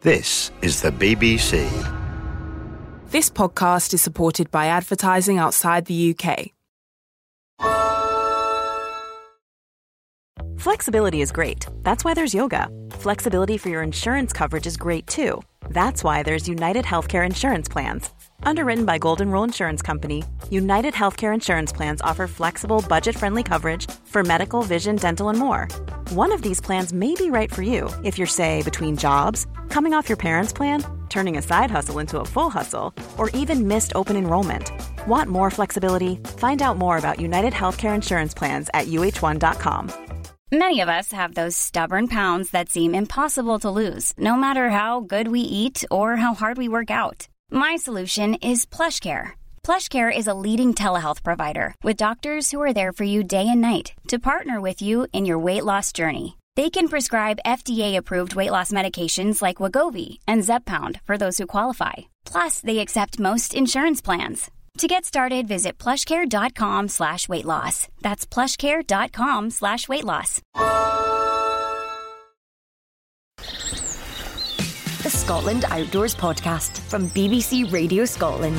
This is the BBC. This podcast is supported by advertising outside the UK. Flexibility is great. That's why there's yoga. Flexibility for your insurance coverage is great too. That's why there's United Healthcare Insurance Plans. Underwritten by Golden Rule Insurance Company, United Healthcare Insurance Plans offer flexible, budget-friendly coverage for medical, vision, dental, and more. One of these plans may be right for you if you're, say, between jobs, coming off your parents' plan, turning a side hustle into a full hustle, or even missed open enrollment. Want more flexibility? Find out more about United Healthcare Insurance Plans at uh1.com. Many of us have those stubborn pounds that seem impossible to lose, no matter how good we eat or how hard we work out. My solution is PlushCare. PlushCare is a leading telehealth provider with doctors who are there for you day and night to partner with you in your weight loss journey. They can prescribe FDA-approved weight loss medications like Wegovy and Zepbound for those who qualify. Plus, they accept most insurance plans. To get started, visit plushcare.com/weightloss. That's plushcare.com/weightloss. The Scotland Outdoors Podcast from BBC Radio Scotland.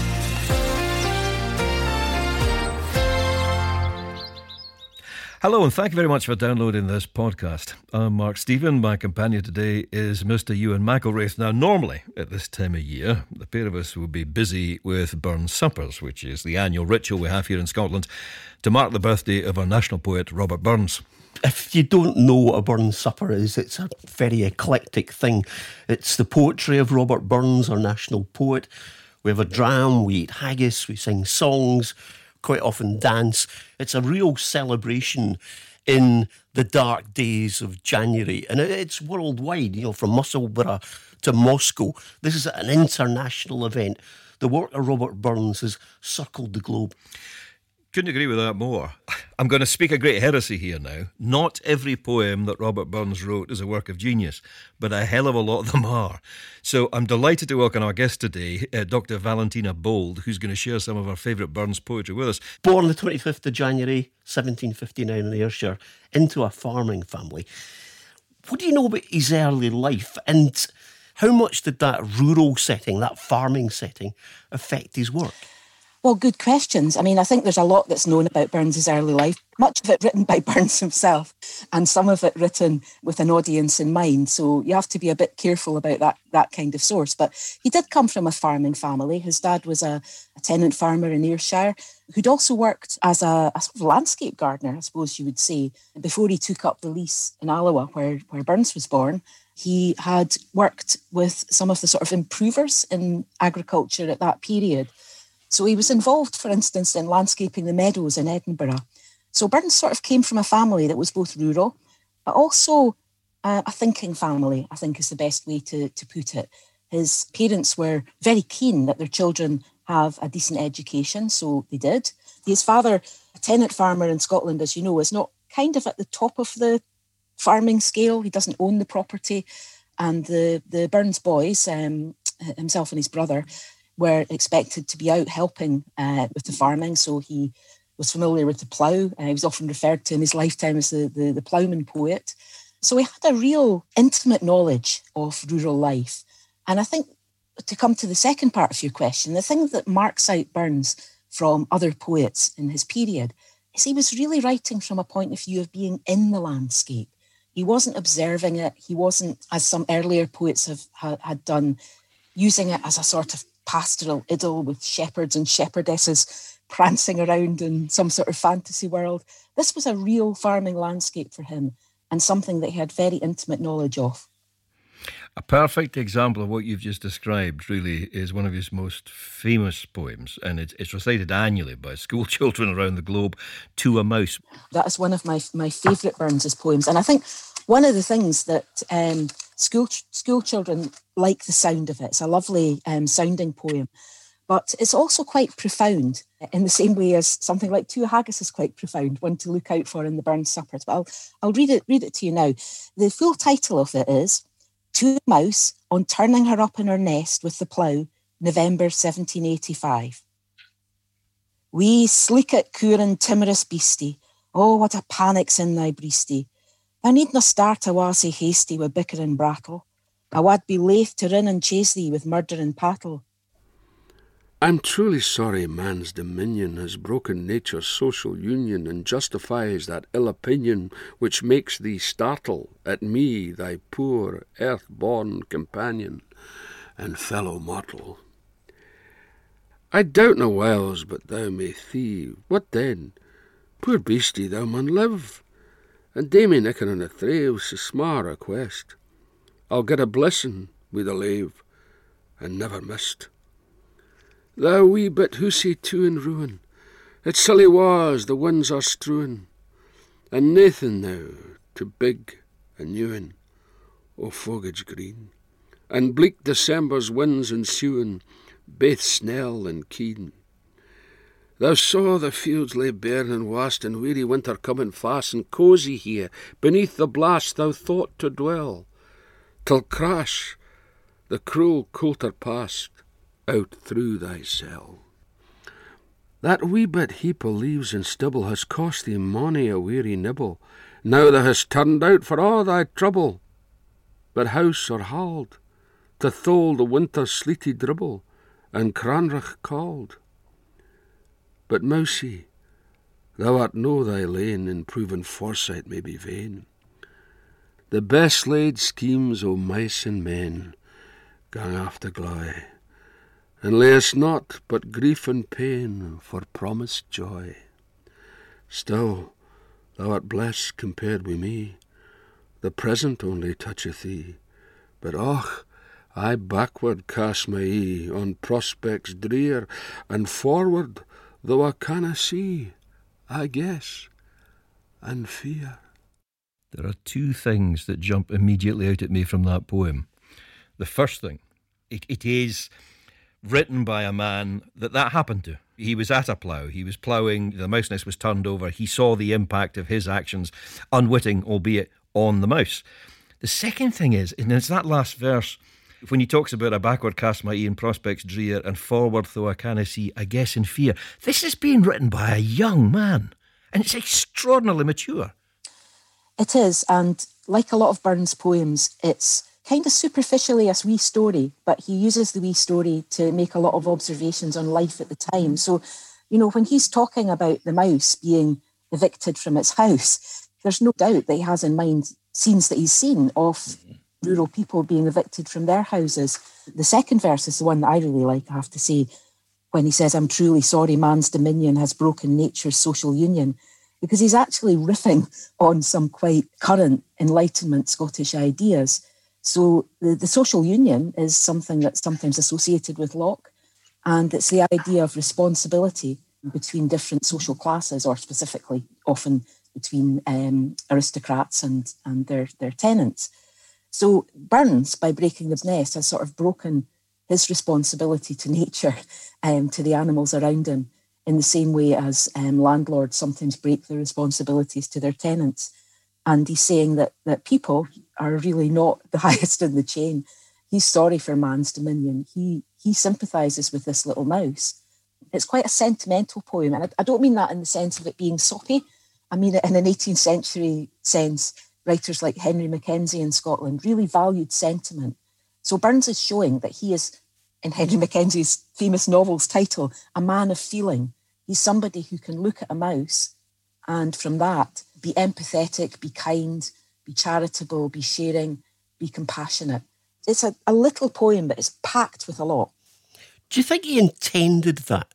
Hello and thank you very much for downloading this podcast. I'm Mark Stephen. My companion today is Mr. Ewan McElwraith. Now, normally at this time of year, the pair of us would be busy with Burns Suppers, which is the annual ritual we have here in Scotland to mark the birthday of our national poet, Robert Burns. If you don't know what a Burns Supper is, it's a very eclectic thing. It's the poetry of Robert Burns, our national poet. We have a dram, we eat haggis, we sing songs, quite often dance. It's a real celebration in the dark days of January. And it's worldwide, from Musselburgh to Moscow. This is an international event. The work of Robert Burns has circled the globe. Couldn't agree with that more. I'm going to speak a great heresy here now. Not every poem that Robert Burns wrote is a work of genius, but a hell of a lot of them are. So I'm delighted to welcome our guest today, Dr. Valentina Bold, who's going to share some of our favourite Burns poetry with us. Born the 25th of January, 1759 in Ayrshire, into a farming family. What do you know about his early life, and how much did that rural setting, that farming setting, affect his work? Well, good questions. I mean, I think there's a lot that's known about Burns' early life, much of it written by Burns himself, and some of it written with an audience in mind. So you have to be a bit careful about that kind of source. But he did come from a farming family. His dad was a tenant farmer in Ayrshire who'd also worked as a sort of landscape gardener, I suppose you would say. Before he took up the lease in Alloa, where Burns was born, he had worked with some of the sort of improvers in agriculture at that period. So he was involved, for instance, in landscaping the meadows in Edinburgh. So Burns sort of came from a family that was both rural, but also a thinking family, I think is the best way to put it. His parents were very keen that their children have a decent education, so they did. His father, a tenant farmer in Scotland, as you know, is not kind of at the top of the farming scale. He doesn't own the property. And the Burns boys, himself and his brother, were expected to be out helping with the farming, so he was familiar with the plough. He was often referred to in his lifetime as the ploughman poet. So he had a real intimate knowledge of rural life. And I think, to come to the second part of your question, the thing that marks out Burns from other poets in his period is he was really writing from a point of view of being in the landscape. He wasn't observing it. He wasn't, as some earlier poets had done, using it as a sort of pastoral idyll with shepherds and shepherdesses prancing around in some sort of fantasy world. This was a real farming landscape for him and something that he had very intimate knowledge of. A perfect example of what you've just described really is one of his most famous poems, and it's recited annually by school children around the globe, To a Mouse. That is one of my favourite Burns' poems, and I think one of the things that school children like the sound of it. It's a lovely sounding poem, but it's also quite profound in the same way as something like To a Haggis is quite profound, one to look out for in the Burns Suppers. But I'll read it to you now. The full title of it is To a Mouse on Turning Her Up in Her Nest with the Plough, November 1785. Wee sleekit coorin timorous beastie, oh what a panic's in thy breastie. Thou needna start awa sae hasty wi' bicker and brattle. I wad be laith to rin and chase thee with murder and pattle. I'm truly sorry man's dominion has broken nature's social union and justifies that ill opinion which makes thee startle at me, thy poor earth-born companion and fellow mortal. I doubt no whiles but thou may thieve. What then? Poor beastie, thou mun live, and dae me nicking on the trail sae sma' request. I'll get a blessing wi' the lave, and never missed. Thou wee bit hoosie too in ruin, it silly was the winds are strewin', and naething now to big and newin', o foliage green, and bleak December's winds ensuing, baith snell and keen. Thou saw the fields lay bare and wast, and weary winter coming fast, and cosy here, beneath the blast thou thought to dwell, till crash the cruel coulter passed out through thy cell. That wee bit heap o' leaves and stubble has cost thee mony a weary nibble. Now thou hast turned out for all thy trouble, but house or hald, to thole the winter's sleety dribble, and Cranrach called. But Mousie, thou art no thy lane, and proven foresight may be vain. The best laid schemes o' mice and men gang after glory, and lay us not but grief and pain for promised joy. Still, thou art blessed compared wi' me, the present only toucheth thee, but och, I backward cast my ee on prospects drear, and forward, though I canna see, I guess and fear. There are two things that jump immediately out at me from that poem. The first thing, it is written by a man that happened to. He was at a plough. He was ploughing. The mouse nest was turned over. He saw the impact of his actions, unwitting, albeit, on the mouse. The second thing is, and it's that last verse, when he talks about I backward cast my ee in prospects drear, and forward though I canna see, I guess in fear. This is being written by a young man, and it's extraordinarily mature. It is, and like a lot of Burns' poems, it's kind of superficially a wee story, but he uses the wee story to make a lot of observations on life at the time. So, you know, when he's talking about the mouse being evicted from its house, there's no doubt that he has in mind scenes that he's seen of rural people being evicted from their houses. The second verse is the one that I really like, I have to say, when he says, I'm truly sorry man's dominion has broken nature's social union, because he's actually riffing on some quite current Enlightenment Scottish ideas. So the social union is something that's sometimes associated with Locke, and it's the idea of responsibility between different social classes, or specifically often between aristocrats and their tenants. So Burns, by breaking the nest, has sort of broken his responsibility to nature, to the animals around him, in the same way as landlords sometimes break their responsibilities to their tenants. And he's saying that people are really not the highest in the chain. He's sorry for man's dominion. He sympathises with this little mouse. It's quite a sentimental poem, and I don't mean that in the sense of it being soppy. I mean it in an 18th century sense. Writers like Henry Mackenzie in Scotland really valued sentiment. So Burns is showing that he is, in Henry Mackenzie's famous novel's title, a man of feeling. He's somebody who can look at a mouse and from that be empathetic, be kind, be charitable, be sharing, be compassionate. It's a little poem, but it's packed with a lot. Do you think he intended that?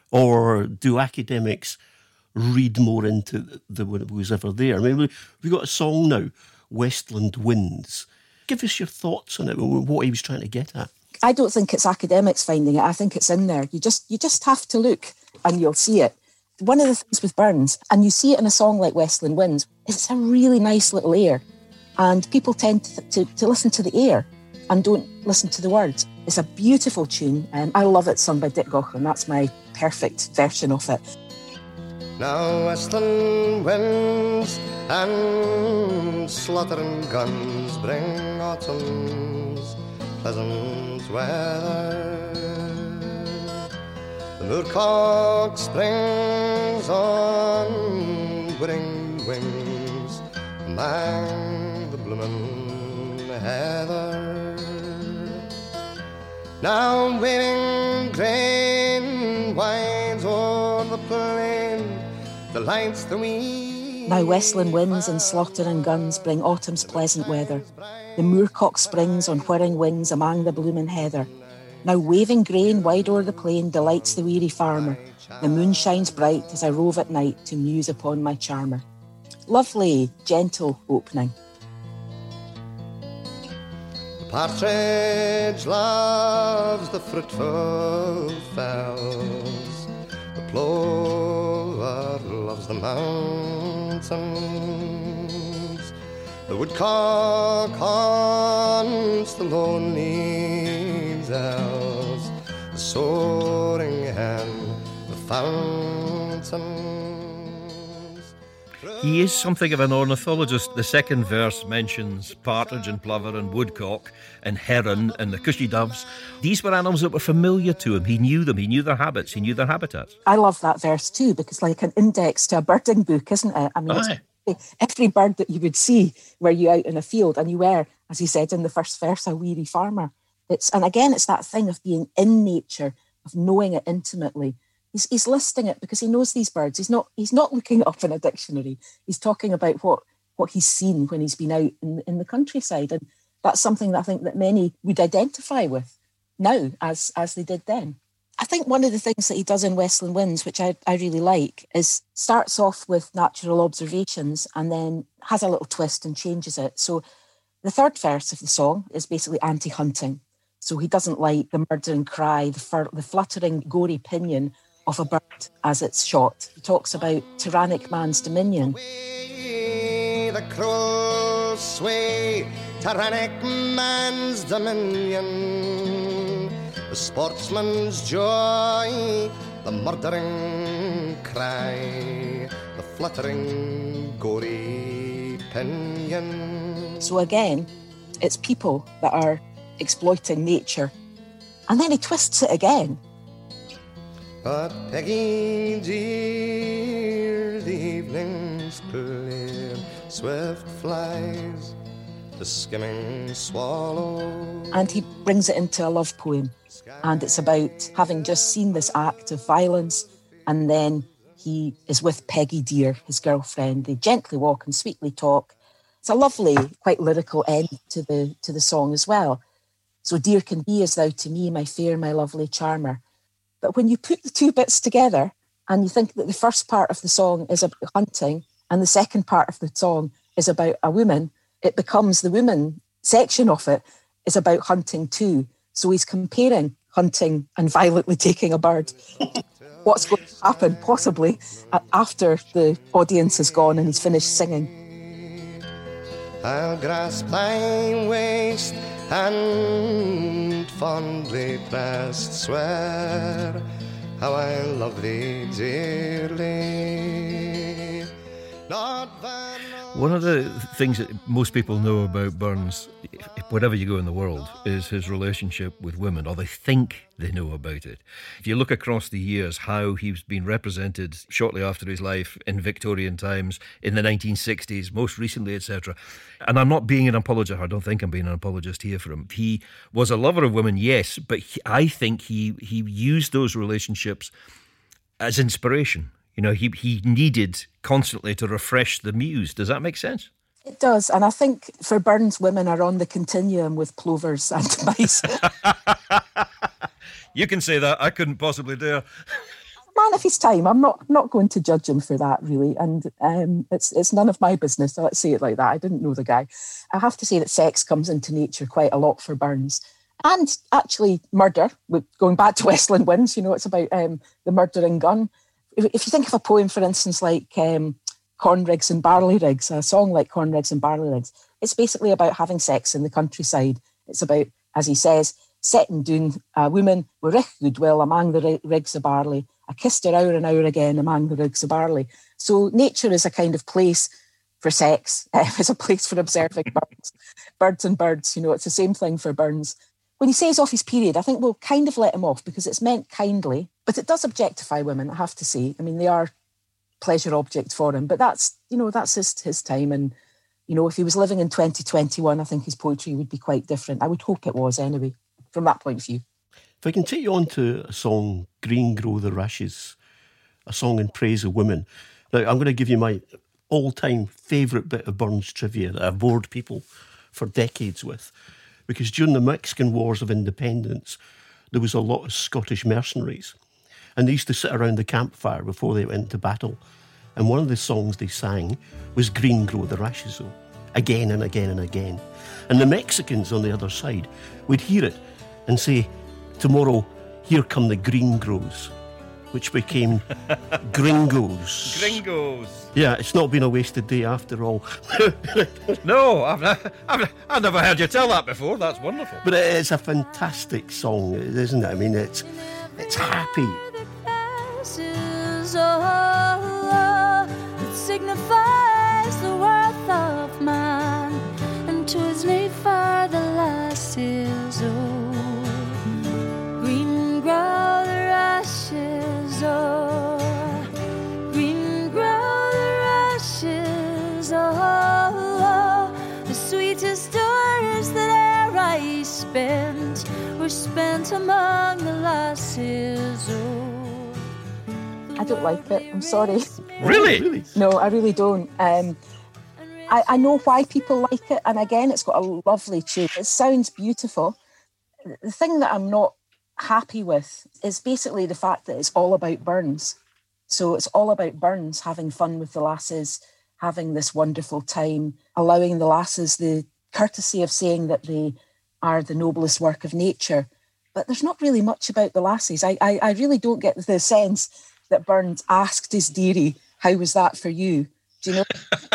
Or do academics read more into the what was ever there? I mean, we've got a song now, Westland Winds. Give us your thoughts on it, what he was trying to get at. I don't think it's academics finding it. I think it's in there. You just have to look and you'll see it. One of the things with Burns, and you see it in a song like Westland Winds, it's a really nice little air. And people tend to listen to the air and don't listen to the words. It's a beautiful tune, and I love it sung by Dick Gaughan. That's my perfect version of it. Now western winds and slaughtering guns bring autumn's pleasant weather. The moorcock springs on whirring wings among the bloomin' heather. Now waving grain winds o'er the plain, the lights the wee. Now westland winds and slaughtering guns bring autumn's pleasant weather. The moorcock springs on whirring wings among the blooming heather. Now waving grain wide o'er the plain delights the weary farmer. The moon shines bright as I rove at night to muse upon my charmer. Lovely, gentle opening. The partridge loves the fruitful fells. The plover loves the mountains. The woodcock haunts the lonely dells. The soaring hen, the fountains. He is something of an ornithologist. The second verse mentions partridge and plover and woodcock and heron and the cushy doves. These were animals that were familiar to him. He knew them. He knew their habits. He knew their habitats. I love that verse too, because like an index to a birding book, isn't it? I mean, it's every bird that you would see were you out in a field and you were, as he said in the first verse, a weary farmer. And again, it's that thing of being in nature, of knowing it intimately. He's listing it because he knows these birds. He's not looking it up in a dictionary. He's talking about what he's seen when he's been out in the countryside. And that's something that I think that many would identify with now as they did then. I think one of the things that he does in Westland Winds, which I really like, is starts off with natural observations and then has a little twist and changes it. So the third verse of the song is basically anti-hunting. So he doesn't like the murdering cry, the fluttering, gory pinion of a bird as it's shot. He talks about tyrannic man's dominion. The cruel sway, tyrannic man's dominion. The sportsman's joy, the murdering cry, the fluttering, gory pinion. So again, it's people that are exploiting nature. And then he twists it again. But Peggy dear, the evening's clear, swift flies the skimming swallow. And he brings it into a love poem. And it's about having just seen this act of violence, and then he is with Peggy dear, his girlfriend. They gently walk and sweetly talk. It's a lovely, quite lyrical end to the song as well. So dear can be as thou to me, my fair, my lovely charmer. But when you put the two bits together and you think that the first part of the song is about hunting and the second part of the song is about a woman, it becomes the woman section of it is about hunting too. So he's comparing hunting and violently taking a bird. What's going to happen possibly after the audience is gone and he's finished singing? I'll grasp thy waist and fondly pressed swear how I love thee dearly. One of the things that most people know about Burns, wherever you go in the world, is his relationship with women, or they think they know about it. If you look across the years, how he's been represented shortly after his life in Victorian times, in the 1960s, most recently, etc. And I'm not being an apologist, I don't think I'm being an apologist here for him. He was a lover of women, yes, but I think he used those relationships as inspiration. You know, he needed constantly to refresh the muse. Does that make sense? It does. And I think for Burns, women are on the continuum with plovers and mice. You can say that. I couldn't possibly dare. Man of his time. I'm not going to judge him for that, really. And it's none of my business. So let's say it like that. I didn't know the guy. I have to say that sex comes into nature quite a lot for Burns. And actually murder, going back to Westland Winds, you know, it's about the murdering gun. If you think of a poem, for instance, like Corn Rigs and Barley Rigs, a song like Corn Rigs and Barley Rigs, it's basically about having sex in the countryside. It's about, as he says, setting down a woman with rich goodwill among the rigs of barley. I kissed her hour and hour again among the rigs of barley. So nature is a kind of place for sex. It's a place for observing birds and birds. You know, it's the same thing for Burns. When he says off his period, I think we'll kind of let him off because it's meant kindly, but it does objectify women, I have to say. I mean, they are pleasure object for him, but that's his time. And, you know, if he was living in 2021, I think his poetry would be quite different. I would hope it was anyway, from that point of view. If I can take you on to a song, Green Grow the Rushes, a song in praise of women. Now, I'm going to give you my all-time favourite bit of Burns trivia that I've bored people for decades with. Because during the Mexican Wars of Independence, there was a lot of Scottish mercenaries. And they used to sit around the campfire before they went to battle. And one of the songs they sang was Green Grow the Rushes, again and again and again. And the Mexicans on the other side would hear it and say, tomorrow, here come the green grows, which became gringos. Gringos. Yeah, it's not been a wasted day after all. No, I've never heard you tell that before. That's wonderful. But it's a fantastic song, isn't it? I mean, it's happy. It signifies the worth of man, and 'twas made for the lasses, green grow the rushes, green grow the rushes, the sweetest hours that e'er I spent were spent among the lasses, I don't like it, I'm sorry. Really? No, I really don't. I know why people like it, and again, it's got a lovely tune. It sounds beautiful. The thing that I'm not happy with is basically the fact that it's all about Burns. So it's all about Burns having fun with the lasses, having this wonderful time, allowing the lasses the courtesy of saying that they are the noblest work of nature. But there's not really much about the lasses. I really don't get the sense that Burns asked his dearie, how was that for you? Do you know?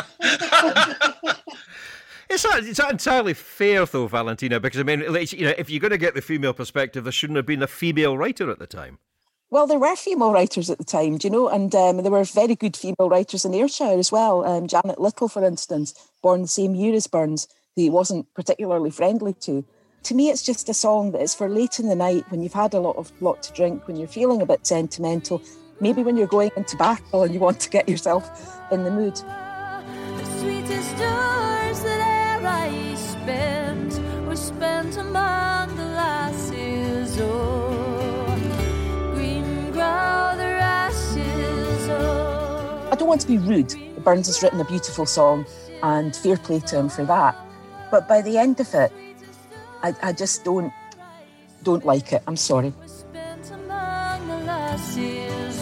It's not entirely fair, though, Valentina, because, I mean, if you're going to get the female perspective, there shouldn't have been a female writer at the time. Well, there were female writers at the time, do you know? And there were very good female writers in Ayrshire as well. Janet Little, for instance, born the same year as Burns, who he wasn't particularly friendly to. To me, it's just a song that is for late in the night, when you've had a lot to drink, when you're feeling a bit sentimental, maybe when you're going into battle and you want to get yourself in the mood. The sweetest hours that e'er I spent were spent among the lasses, green grow the rushes, I don't want to be rude. Burns has written a beautiful song, and fair play to him for that. But by the end of it, I just don't like it. I'm sorry. spent among the lasses,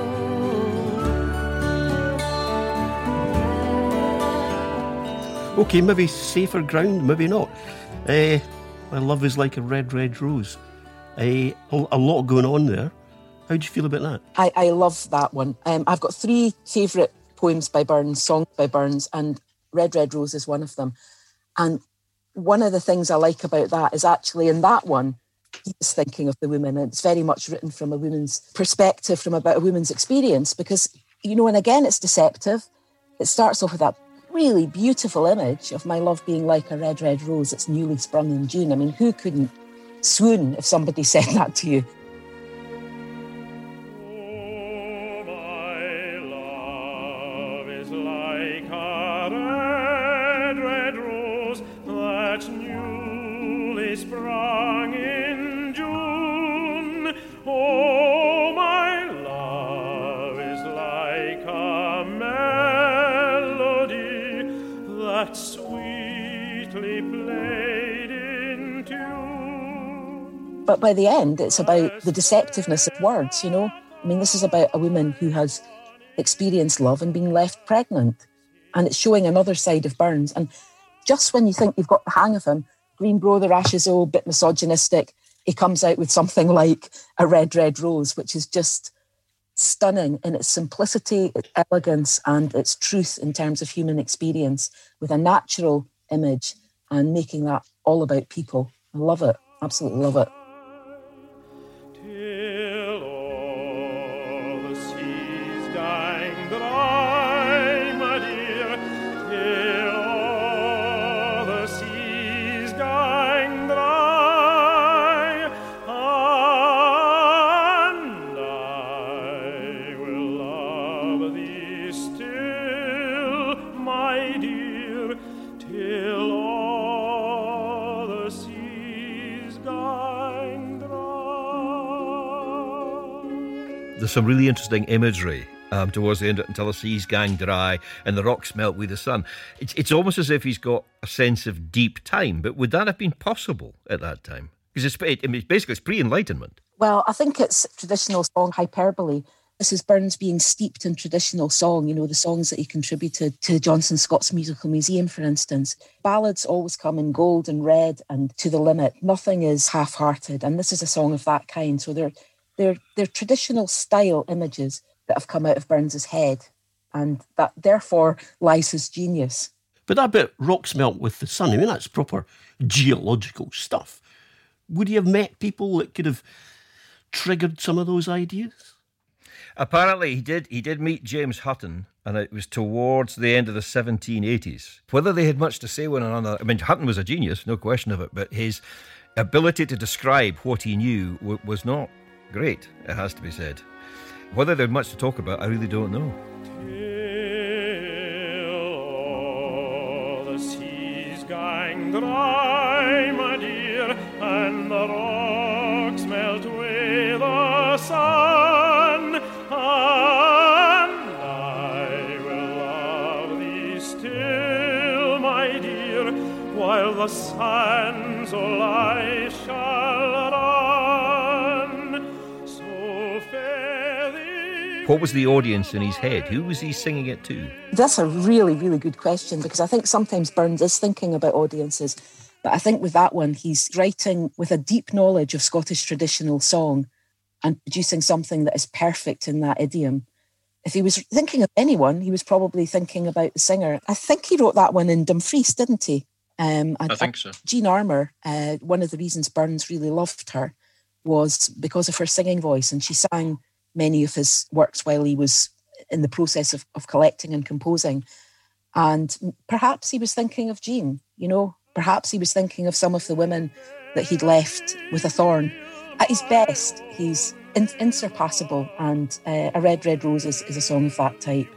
Okay, maybe safer ground, maybe not. My love is like a red, red rose. A lot going on there. How do you feel about that? I love that one. I've got 3 favourite poems by Burns, songs by Burns, and Red, Red Rose is one of them. And one of the things I like about that is actually in that one, he's thinking of the women, and it's very much written from a woman's perspective, from about a woman's experience, because, and again, it's deceptive. It starts off with that really beautiful image of my love being like a red, red rose that's newly sprung in June. I mean, who couldn't swoon if somebody said that to you? Sprung in June. Oh, my love is like a melody that sweetly played in tune. But by the end, it's about the deceptiveness of words, I mean, this is about a woman who has experienced love and been left pregnant. And it's showing another side of Burns. And just when you think you've got the hang of him, Green Grow the Rushes, a bit misogynistic, he comes out with something like a red, red rose, which is just stunning in its simplicity, its elegance, and its truth in terms of human experience, with a natural image and making that all about people. I love it. Absolutely love it. Till all the seas gang dry, my dear, till all the seas gang dry, and I will love thee still, my dear, till all the seas gang There's some really interesting imagery towards the end until the seas gang dry and the rocks melt with the sun. It's almost as if he's got a sense of deep time. But would that have been possible at that time? Because it's pre-Enlightenment. Well, I think it's traditional song hyperbole. This is Burns being steeped in traditional song, the songs that he contributed to Johnson Scott's Musical Museum, for instance. Ballads always come in gold and red and to the limit. Nothing is half-hearted, and this is a song of that kind. So they're traditional style images that have come out of Burns's head, and that therefore lies his genius. But that bit, rocks melt with the sun, that's proper geological stuff. Would he have met people that could have triggered some of those ideas? Apparently he did meet James Hutton, and it was towards the end of the 1780s. Whether they had much to say one another, Hutton was a genius, no question of it, but his ability to describe what he knew was not great, it has to be said. Whether they had much to talk about, I really don't know. Till the seas gang dry, my dear, and the rocks melt with the sun, and I will love thee still, my dear, while the sands of life shall run. So fare thee. What was the audience in his head? Who was he singing it to? That's a really, really good question, because I think sometimes Burns is thinking about audiences. But I think with that one, he's writing with a deep knowledge of Scottish traditional song and producing something that is perfect in that idiom. If he was thinking of anyone, he was probably thinking about the singer. I think he wrote that one in Dumfries, didn't he? I think so. Jean Armour, one of the reasons Burns really loved her was because of her singing voice, and she sang many of his works while he was in the process of collecting and composing. And perhaps he was thinking of Jean, perhaps he was thinking of some of the women that he'd left with a thorn. At his best, he's insurpassable, and A Red, Red Rose is a song of that type.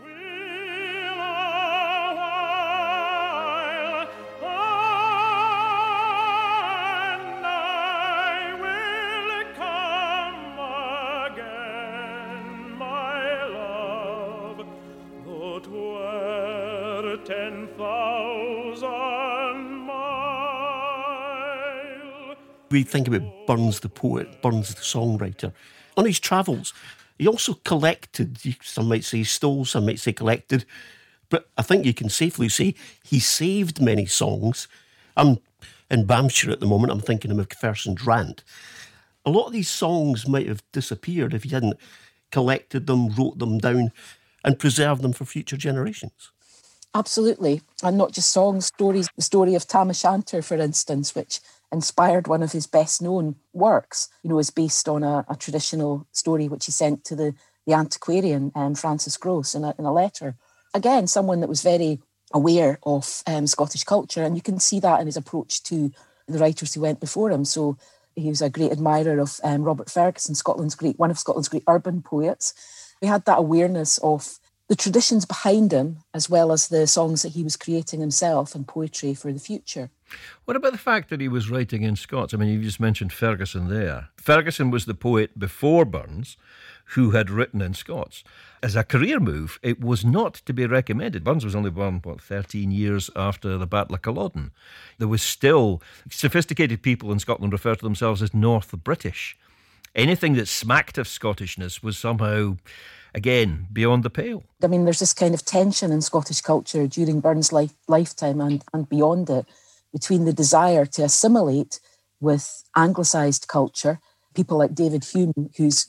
We think about Burns the poet, Burns the songwriter. On his travels, he also collected, some might say stole, some might say collected, but I think you can safely say he saved many songs. I'm in Bamshire at the moment, I'm thinking of Macpherson's Rant. A lot of these songs might have disappeared if he hadn't collected them, wrote them down, and preserved them for future generations. Absolutely, and not just songs, stories. The story of Tam O'Shanter, for instance, which inspired one of his best-known works, is based on a traditional story which he sent to the antiquarian, Francis Grose, in a letter. Again, someone that was very aware of Scottish culture, and you can see that in his approach to the writers who went before him. So he was a great admirer of Robert Ferguson, one of Scotland's great urban poets. He had that awareness of the traditions behind him, as well as the songs that he was creating himself and poetry for the future. What about the fact that he was writing in Scots? You just mentioned Ferguson there. Ferguson was the poet before Burns who had written in Scots. As a career move, it was not to be recommended. Burns was only born, 13 years after the Battle of Culloden. There was still sophisticated people in Scotland refer to themselves as North British. Anything that smacked of Scottishness was somehow, again, beyond the pale. There's this kind of tension in Scottish culture during Burns' lifetime and beyond it, between the desire to assimilate with anglicised culture, people like David Hume, who's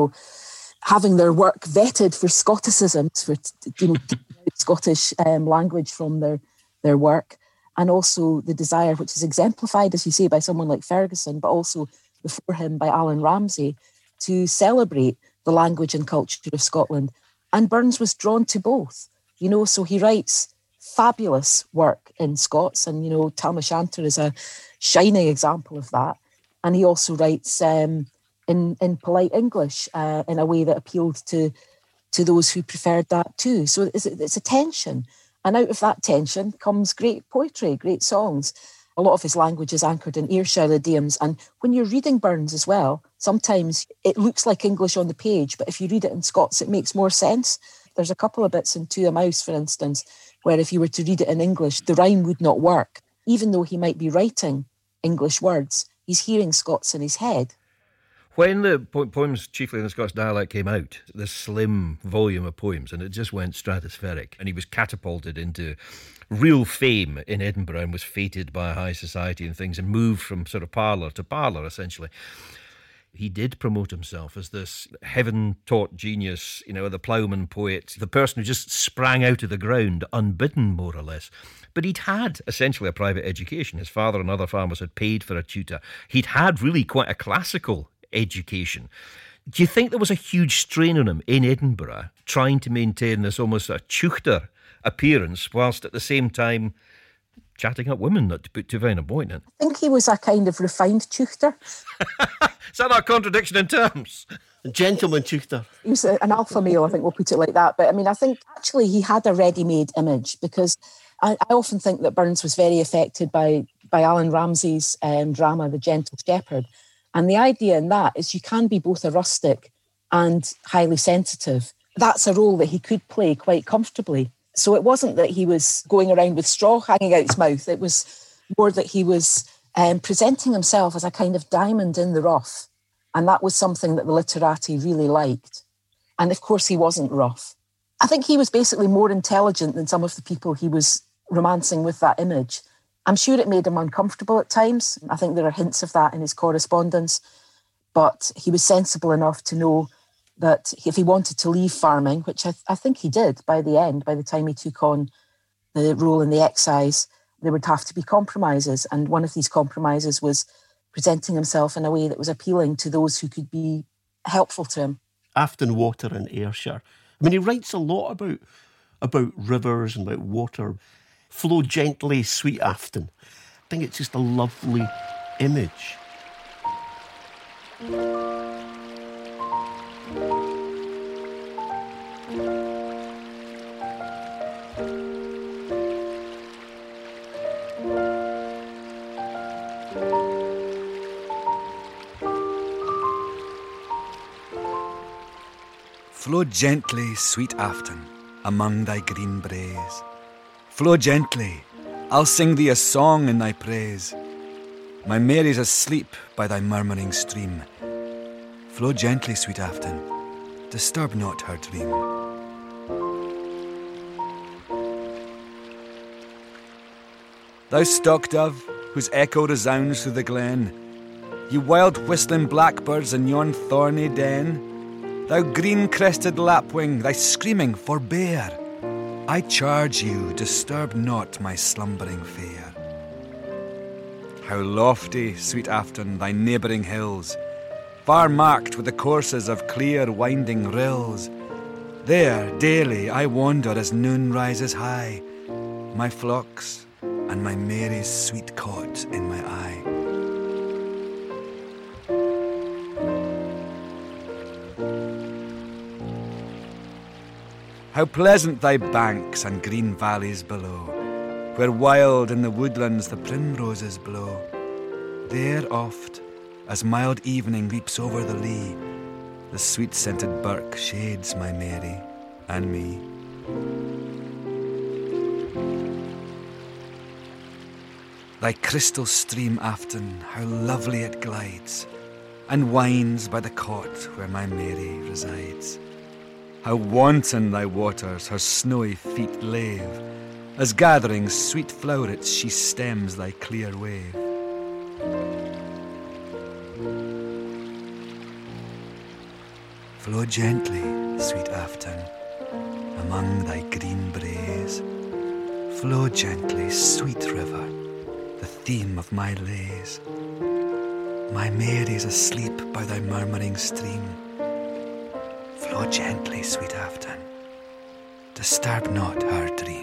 having their work vetted for Scotticisms, for Scottish language from their work, and also the desire, which is exemplified, as you say, by someone like Ferguson, but also before him by Alan Ramsay, to celebrate the language and culture of Scotland. And Burns was drawn to both, so he writes fabulous work in Scots, and Tam O'Shanter is a shining example of that. And he also writes in polite English in a way that appealed to those who preferred that too. So it's a tension, and out of that tension comes great poetry, great songs. A lot of his language is anchored in Ayrshire idioms. And when you're reading Burns as well, sometimes it looks like English on the page, but if you read it in Scots, it makes more sense. There's a couple of bits in To a Mouse, for instance, where if you were to read it in English, the rhyme would not work. Even though he might be writing English words, he's hearing Scots in his head. When the poems, chiefly in the Scots dialect, came out, this slim volume of poems, and it just went stratospheric, and he was catapulted into real fame in Edinburgh and was feted by high society and things and moved from sort of parlour to parlour, essentially. He did promote himself as this heaven-taught genius, the ploughman poet, the person who just sprang out of the ground unbidden, more or less. But he'd had essentially a private education. His father and other farmers had paid for a tutor. He'd had really quite a classical education. Do you think there was a huge strain on him in Edinburgh trying to maintain this almost a tuchter appearance whilst at the same time chatting up women, not to put too fine a point in? I think he was a kind of refined tuchter. Is that a contradiction in terms? A gentleman tuchter. He was an alpha male, I think we'll put it like that. But I mean, I think actually he had a ready-made image, because I often think that Burns was very affected by Alan Ramsay's drama, The Gentle Shepherd. And the idea in that is you can be both a rustic and highly sensitive. That's a role that he could play quite comfortably. So it wasn't that he was going around with straw hanging out his mouth. It was more that he was presenting himself as a kind of diamond in the rough. And that was something that the literati really liked. And of course, he wasn't rough. I think he was basically more intelligent than some of the people he was romancing with that image. I'm sure it made him uncomfortable at times. I think there are hints of that in his correspondence. But he was sensible enough to know that if he wanted to leave farming, which I think he did by the end, by the time he took on the role in the excise, there would have to be compromises. And one of these compromises was presenting himself in a way that was appealing to those who could be helpful to him. Afton Water in Ayrshire. I mean, he writes a lot about rivers and about water. Flow gently, sweet Afton. I think it's just a lovely image. Flow gently, sweet Afton, among thy green braes. Flow gently, I'll sing thee a song in thy praise. My Mary's asleep by thy murmuring stream. Flow gently, sweet Afton, disturb not her dream. Thou stock dove, whose echo resounds through the glen, you wild whistling blackbirds in yon thorny den, thou green-crested lapwing, thy screaming forbear. I charge you, disturb not my slumbering fair. How lofty, sweet Afton, thy neighbouring hills, far marked with the courses of clear winding rills. There daily I wander as noon rises high, my flocks and my Mary's sweet cot in my eye. How pleasant thy banks and green valleys below, where wild in the woodlands the primroses blow. There oft, as mild evening leaps over the lea, the sweet-scented birk shades my Mary and me. Thy crystal stream, Afton, how lovely it glides, and winds by the cot where my Mary resides. How wanton thy waters her snowy feet lave, as gathering sweet flowrets she stems thy clear wave. Flow gently, sweet Afton, among thy green braes. Flow gently, sweet river, the theme of my lays. My Mary's asleep by thy murmuring stream. Flow gently, sweet Afton, disturb not her dream.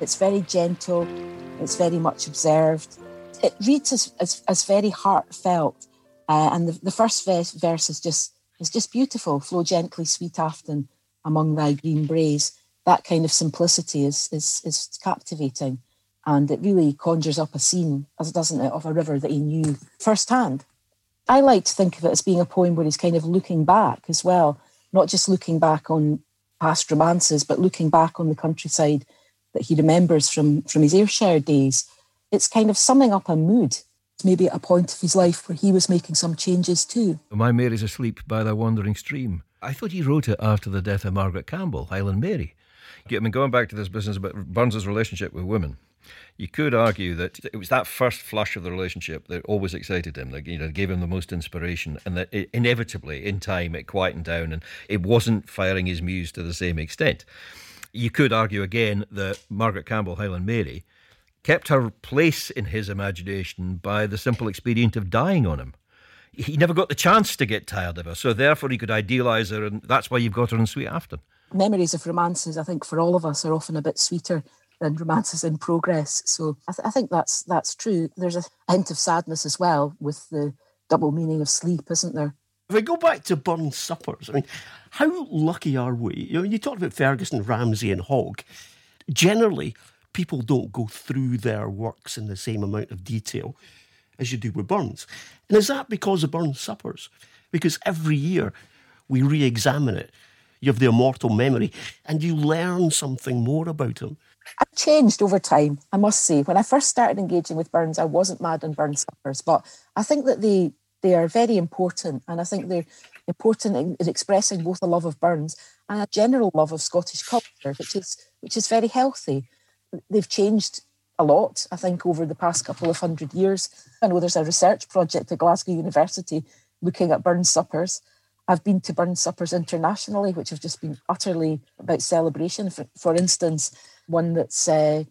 It's very gentle. It's very much observed. It reads as very heartfelt. And the first verse is just beautiful. Flow gently, sweet Afton, among thy green braes. That kind of simplicity is captivating. And it really conjures up a scene, as doesn't it, of a river that he knew firsthand. I like to think of it as being a poem where he's kind of looking back as well, not just looking back on past romances, but looking back on the countryside that he remembers from his Ayrshire days. It's kind of summing up a mood, maybe at a point of his life where he was making some changes too. My Mary's Asleep by the Wandering Stream. I thought he wrote it after the death of Margaret Campbell, Highland Mary. I mean, going back to this business about Burns's relationship with women, you could argue that it was that first flush of the relationship that always excited him, that, gave him the most inspiration, and that inevitably, in time, it quietened down and it wasn't firing his muse to the same extent. You could argue again that Margaret Campbell, Highland Mary, kept her place in his imagination by the simple expedient of dying on him. He never got the chance to get tired of her, so therefore he could idealise her, and that's why you've got her in Sweet Afton. Memories of romances, I think, for all of us are often a bit sweeter than romances in progress. So I think that's true. There's a hint of sadness as well with the double meaning of sleep, isn't there? If we go back to Burns' suppers, I mean, how lucky are we? You talked about Ferguson, Ramsay and Hogg. Generally, people don't go through their works in the same amount of detail as you do with Burns. And is that because of Burns' suppers? Because every year we re-examine it. You have the immortal memory and you learn something more about him. I've changed over time, I must say. When I first started engaging with Burns, I wasn't mad on Burns suppers, but I think that they are very important, and I think they're important in expressing both a love of Burns and a general love of Scottish culture, which is very healthy. They've changed a lot, I think, over the past couple of 100 years. I know there's a research project at Glasgow University looking at Burns suppers. I've been to Burns suppers internationally, which have just been utterly about celebration. For instance, one that's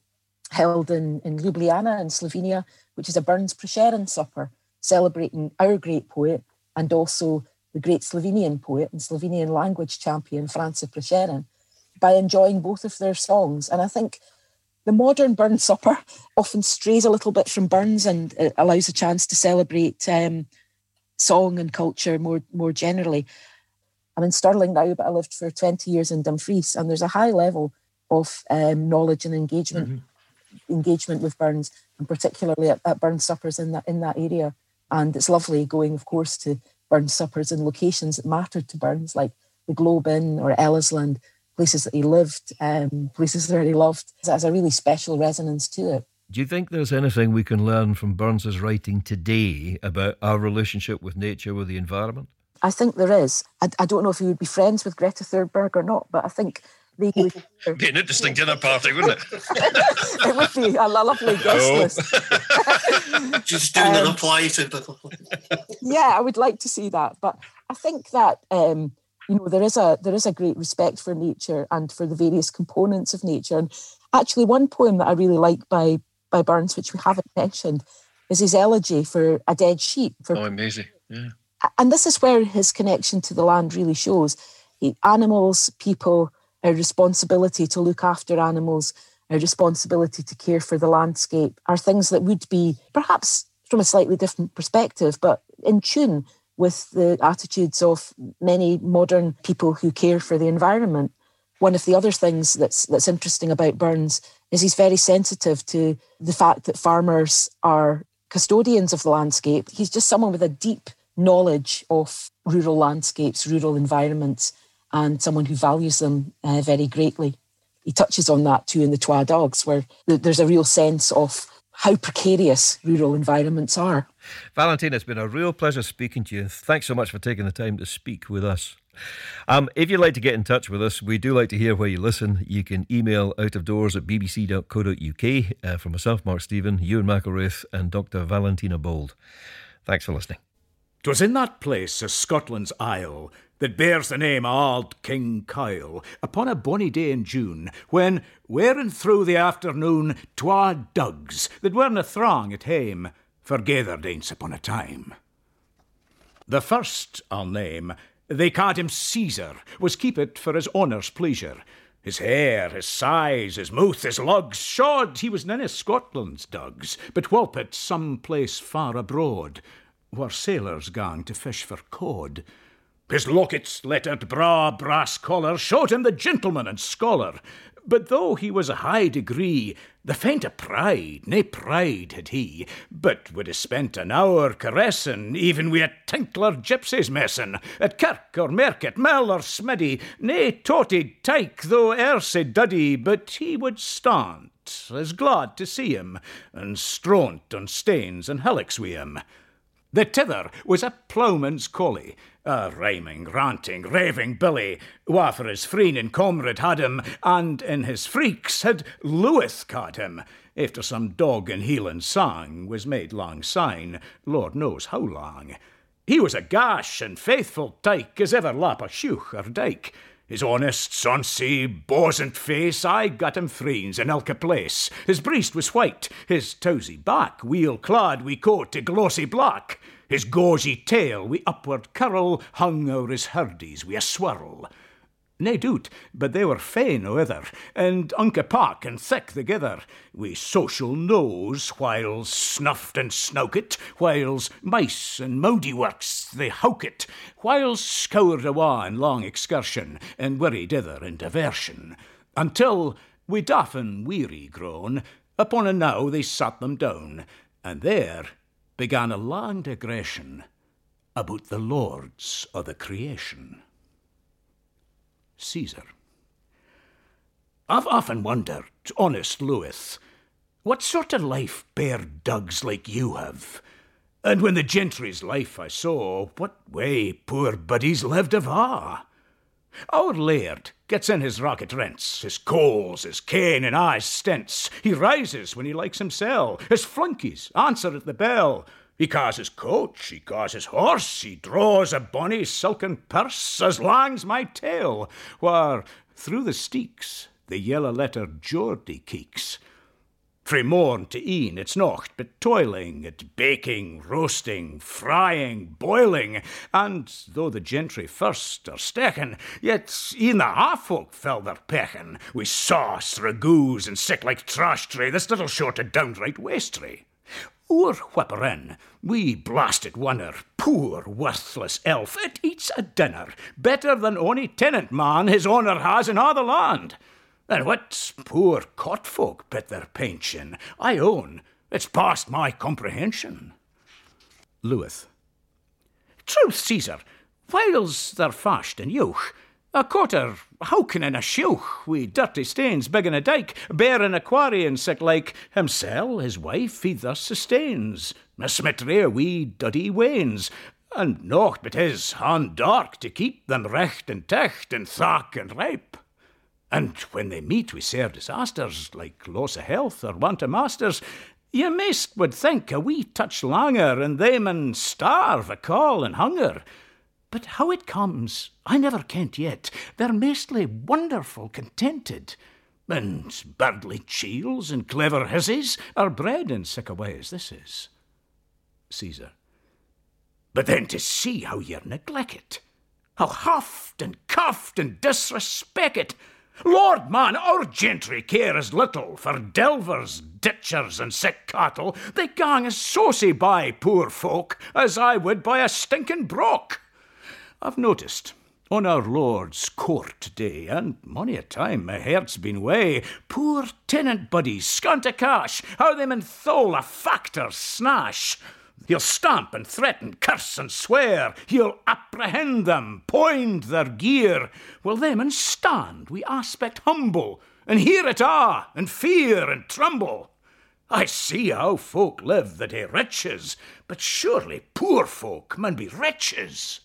held in Ljubljana in Slovenia, which is a Burns Prešeren supper, celebrating our great poet and also the great Slovenian poet and Slovenian language champion, France Prešeren, by enjoying both of their songs. And I think the modern Burns supper often strays a little bit from Burns and allows a chance to celebrate song and culture more generally. I'm in Stirling now, but I lived for 20 years in Dumfries, and there's a high level of knowledge and engagement with Burns, and particularly at Burns suppers in that area. And it's lovely going, of course, to Burns suppers in locations that mattered to Burns, like the Globe Inn or Ellisland, places that he lived, places that he loved. It has a really special resonance to it. Do you think there's anything we can learn from Burns's writing today about our relationship with nature, with the environment? I think there is. I don't know if he would be friends with Greta Thunberg or not, but I think they would be an interesting dinner party, wouldn't it? It would be a lovely guest list. Just doing the reply to. Yeah, I would like to see that. But I think that there is a great respect for nature and for the various components of nature. And actually, one poem that I really like by Burns, which we haven't mentioned, is his elegy for a dead sheep. Amazing! Yeah. And this is where his connection to the land really shows. Animals, people, our responsibility to look after animals, our responsibility to care for the landscape are things that would be, perhaps from a slightly different perspective, but in tune with the attitudes of many modern people who care for the environment. One of the other things that's interesting about Burns is he's very sensitive to the fact that farmers are custodians of the landscape. He's just someone with a deep knowledge of rural landscapes, rural environments, and someone who values them very greatly. He touches on that too in the Twa Dogs, where there's a real sense of how precarious rural environments are. Valentina, it's been a real pleasure speaking to you. Thanks so much for taking the time to speak with us. If you'd like to get in touch with us, we do like to hear where you listen. You can email outofdoors@bbc.co.uk from myself, Mark Stephen, Ewan McElraith and Dr. Valentina Bold. Thanks for listening. 'Twas in that place as Scotland's Isle that bears the name of Auld King Kyle, upon a bonny day in June, when, wearing through the afternoon, twa dugs that werena throng at hame, forgathered ance upon a time. The first I'll name, they ca'd him Caesar, was keepit for his honour's pleasure, His hair, his size, his mouth, his lugs showed he was none of Scotland's dugs, but whelpit some place far abroad, where sailors gang to fish for cod. His locket's lettered braw brass collar showed him the gentleman and scholar, but though he was a high degree, the feint of pride, nae pride had he, but would have spent an hour caressing, even wi' a tinkler gypsies messin', at kirk or market, mill or smiddy, nae totied tyke, though e'er sae duddy, but he would stand, as glad to see him, and stront on stains and hillocks wi' him. The tither was a ploughman's collie, a rhyming, ranting, raving billy, wha for his freen and comrade had him, and in his freaks had Lewis caught him, after some dog in Hieland sang was made lang syne, Lord knows how long. He was a gash and faithful tyke as ever lap a shough or dyke. His honest, sonsy, bosant face, I got him freens in ilka place. His breast was white, his tousy back, weel clad wi' coat o' glossy black. His gauzy tail wi' upward curl hung o'er his hurdies wi' a swirl. Nae doot, but they were fain o' ither, and unca pack and thick thegither, wi' social nose, whiles snuffed and snowket, whiles mice and moody works they howket, whiles scoured awa in long excursion, and worried ither in diversion, until, wi' daffin weary grown, upon a knowe they sat them down, and there began a long digression about the lords o' the creation. Caesar. I've often wondered, honest Lewis, what sort of life bear dugs like you have? And when the gentry's life I saw, what way poor buddies lived ava? Our laird gets in his rocket rents, his coals, his cane, and his stents. He rises when he likes himself. His flunkies answer at the bell. He ca's his coach, he ca's his horse, he draws a bonny silken purse as lang's my tail, where through the steeks the yellow-lettered Geordie keeks. Frae morn to e'en it's nocht but toiling at baking, roasting, frying, boiling, and though the gentry first are stechen, yet e'en the half-folk fell their pechen, wi' sauce, ragoos, and sic like trash tray, this little short of downright wastery. Oor whipperin, we blasted wonner, poor worthless elf, it eats a dinner, better than ony tenant man his honour has in a' the land. And what poor cot folk bit their pension, I own, it's past my comprehension. Lewis. Truth, Caesar, whiles they're fashed in youth, a cotter howkin in a shough, wi' dirty stains big in a dyke, bearing a quarry and sic like, himsel, his wife, he thus sustains, a smitry o' wee duddy wains, and nought but his hand dark to keep them recht and techt and thack and ripe. And when they meet wi' sair disasters, like loss o' health or want o' masters, ye maist would think a wee touch langer, and they mun starve o' caul and hunger. But how it comes, I never kent yet. They're maistly wonderful contented. And birdly chiels and clever hissies are bred in sic a way as this is. Caesar. But then to see how ye neglect it, how huffed and cuffed and disrespect it. Lord, man, our gentry care as little for delvers, ditchers, and sick cattle. They gang as saucy by poor folk as I would by a stinking brock. I've noticed on our Lord's court day, and mony a time my heart's been way, poor tenant buddies, scant o' cash, how they mun thole a factor's snash. He'll stamp and threaten, curse and swear, he'll apprehend them, point their gear, while they mun stand wi' aspect humble, and hear it and fear and tremble. I see how folk live that hae riches, but surely poor folk mun be wretches.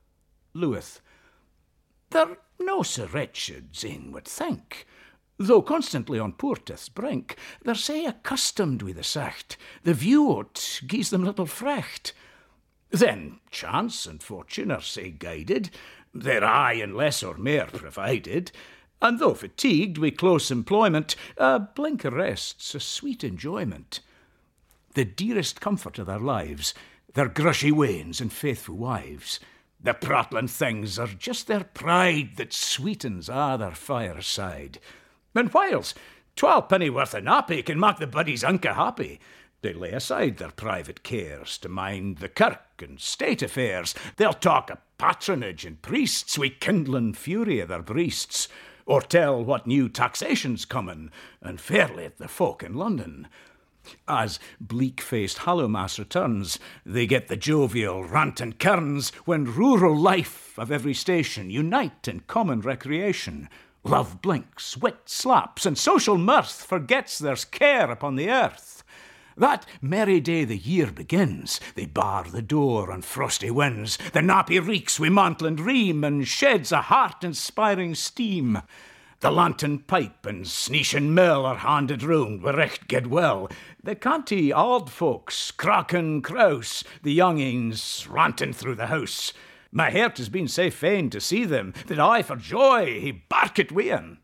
Lewis. They're no so wretched, Zane would think. Though constantly on portith's brink, they're sae accustomed wi' the sacht, the view o't gies them little frecht. Then chance and fortune are sae guided, they're aye in less or mair provided, and though fatigued wi' close employment, a blink o' rest's a sweet enjoyment. The dearest comfort of their lives, their grushy wains and faithful wives, The prattling things are just their pride that sweetens their fireside. And whiles 12 pennyworth a nappy can make the buddies unca happy, they lay aside their private cares to mind the kirk and state affairs. They'll talk of patronage and priests wi' kindling fury of their breasts, or tell what new taxation's comin', and fairly at the folk in London. As bleak-faced Hallowmas returns, they get the jovial rantin' kerns when rural life of every station unite in common recreation. Love blinks, wit slaps, and social mirth forgets there's care upon the earth. That merry day the year begins, they bar the door on frosty winds. The nappy reeks wi' mantle and ream, and sheds a heart-inspiring steam. The lantern pipe and sneeshin' mill are handed round wi' recht goodwill. The canty auld folks, crackin' crouse, the youngins rantin' through the house. My heart has been sae fain to see them, that I for joy he barkit wi' 'em.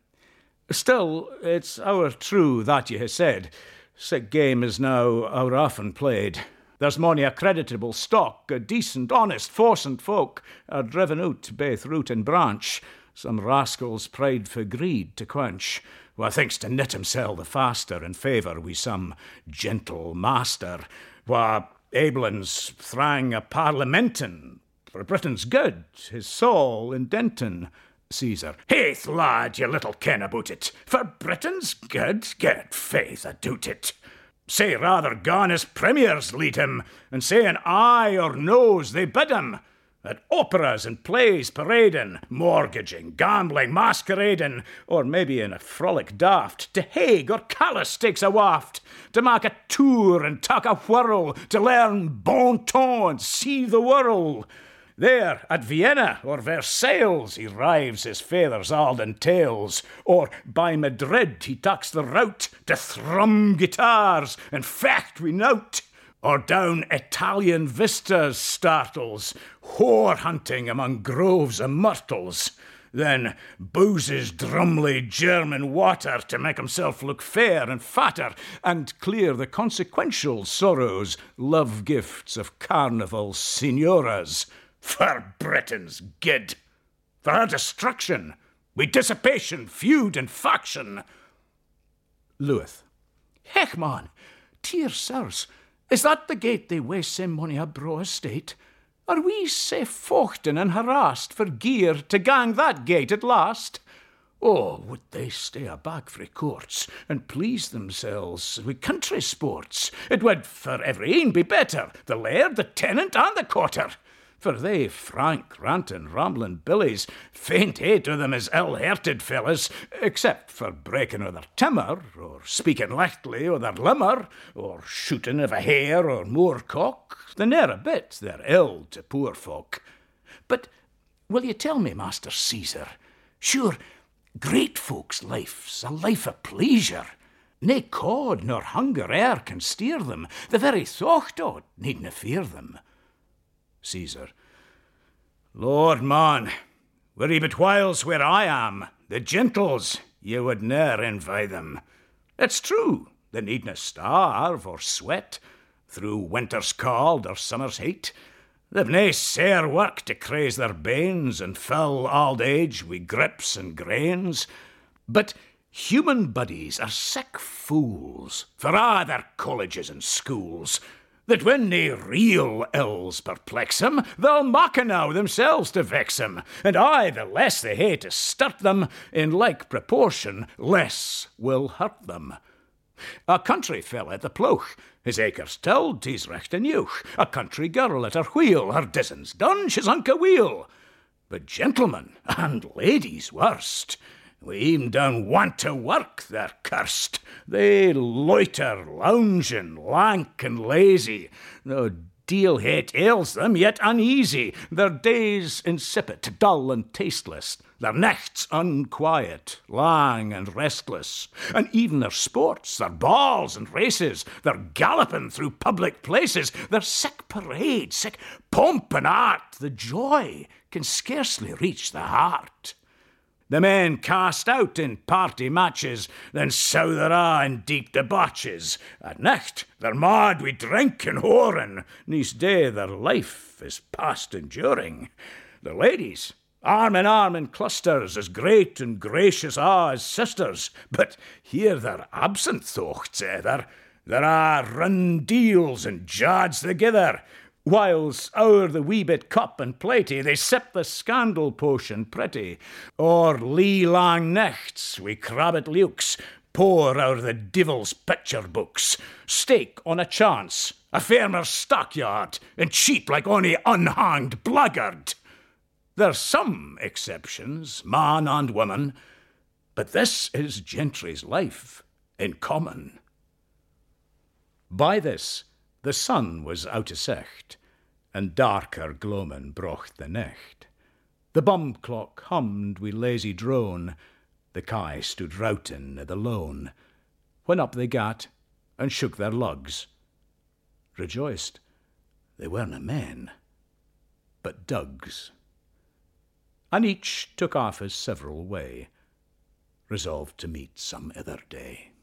Still, it's our true that ye hae said. Sic game is now our often played. There's mony a creditable stock, a decent, honest, forcent folk are driven out baith root and branch. Some rascal's pride for greed to quench, wha thinks to knit himsel the faster in favour wi' some gentle master, wha Abelins thrang a parliamentin for Britain's good, his soul indentin. Caesar. Haith, lad, ye little ken about it. For Britain's good, get faith, I doubt it. Say rather gone as premiers lead him, and say an eye or nose they bid him. At operas and plays parading, mortgaging, gambling, masquerading, or maybe in a frolic daft, to Hague or Calais takes a waft, to make a tour and talk a whirl, to learn bon ton and see the world. There, at Vienna or Versailles, he rives his father's Alden tales, or by Madrid he takes the route to thrum guitars and fecht wi' nout. Or down Italian vistas startles, whore hunting among groves of myrtles. Then boozes drumly German water to make himself look fair and fatter, and clear the consequential sorrows, love gifts of carnival signoras. For Britain's good, for our destruction, wi' dissipation, feud, and faction. Lewis. Hech, man, dear sirs, is that the gate they waste sae mony a braw estate? Are we sae fochten and harassed for gear to gang that gate at last? Oh, would they stay aback frae courts and please themselves wi' country sports? It would for every ane be better, the laird, the tenant, and the quarter. For they frank, rantin', ramblin' billies, faint hate o' them as ill-hearted fellas, except for breaking o' their timmer, or speaking lechtly o' their limmer, or shooting of a hare or moorcock. They ne'er a bit they're ill to poor folk. But will ye tell me, Master Caesar, sure, great folks' life's a life of pleasure. Nae cod nor hunger e'er can steer them, the very thought o't needna fear them. Caesar. Lord, man, were ye but whiles where I am, the gentles, ye would ne'er envy them. It's true, they needna starve or sweat through winter's cold or summer's heat. They've nae sair work to craze their banes and fill auld age wi' grips and grains. But human buddies are sick fools for their colleges and schools, that when nae real ills perplex 'em, they'll mak enow themselves to vex 'em, and the less they hae to sturt them, in like proportion less will hurt them. A country fella at the plough, his acres tilled, he's recht a newch. A country girl at her wheel, her dizzon's done, she's unca wheel. But gentlemen, and ladies worst, we even don't want to work, they're cursed. They loiter, lounging, lank and lazy. No deal hate ails them, yet uneasy. Their days insipid, dull and tasteless. Their nights unquiet, lang and restless. And even their sports, their balls and races, their galloping through public places, their sick parade, sick pomp and art, the joy can scarcely reach the heart. The men cast out in party matches, then souther in deep debauches. At night they're mad wi' drink and whoring, neath day their life is past enduring. The ladies, arm in clusters, as great and gracious as sisters, but here they're absent thocht, there are run deals and jads thegither, whiles o'er the wee bit cup and platey they sip the scandal potion pretty, or lee lang nichts wi crabbit lukes, pour o'er the divil's picture books, stake on a chance, a farmer's stockyard, and cheat like ony unhanged blackguard. There's some exceptions, man and woman, but this is gentry's life in common. By this, the sun was out o' sicht, and darker gloamin' brocht the nicht. The bum clock hummed wi' lazy drone, the kye stood routin' i' the lone, when up they gat and shook their lugs. Rejoiced, they werena men, but dugs. And each took off his several way, resolved to meet some other day.